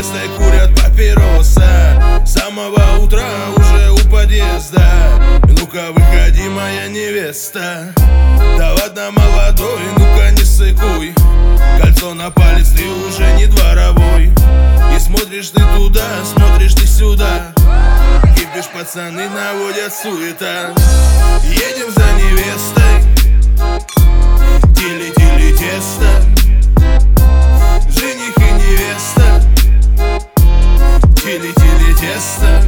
невестой курят папироса. С самого утра уже у подъезда. Ну-ка выходи, моя невеста. Да ладно, молодой, ну-ка не сыкуй. Кольцо на палец, ты уже не дворовой. И смотришь ты туда, смотришь ты сюда. Кипиш, пацаны наводят суета. Едем за невестой. Тили-тили тесто. Жених и невеста. Тили-тили тесто.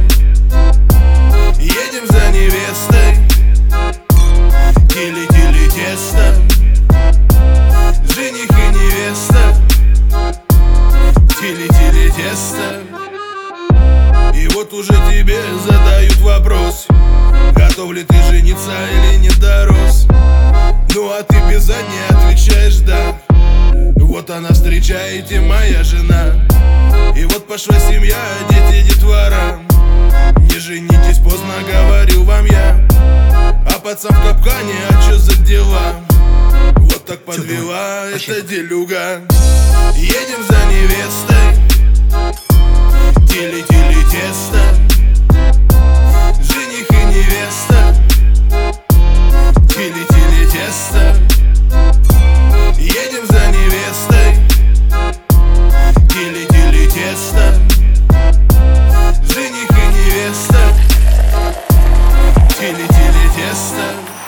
Едем за невестой. Тили-тили тесто. Жених и невеста. Тили-тили тесто. И вот уже тебе задают вопрос: готов ли ты жениться или не дорос? Ну а ты без задней отвечаешь да. Вот она, встречаете, моя жена. И вот пошла семья, дети, детвора. Не женитесь, поздно говорил вам я. А пацан в капкане, а чё за дела? Вот так подвела эта делюга. Едем за невестой. Тили-тили тесто. Жених и невеста. Тили-тили тесто. Едем за невестой. Тили-тили тесто. Жених и невеста. Тили-тили тесто.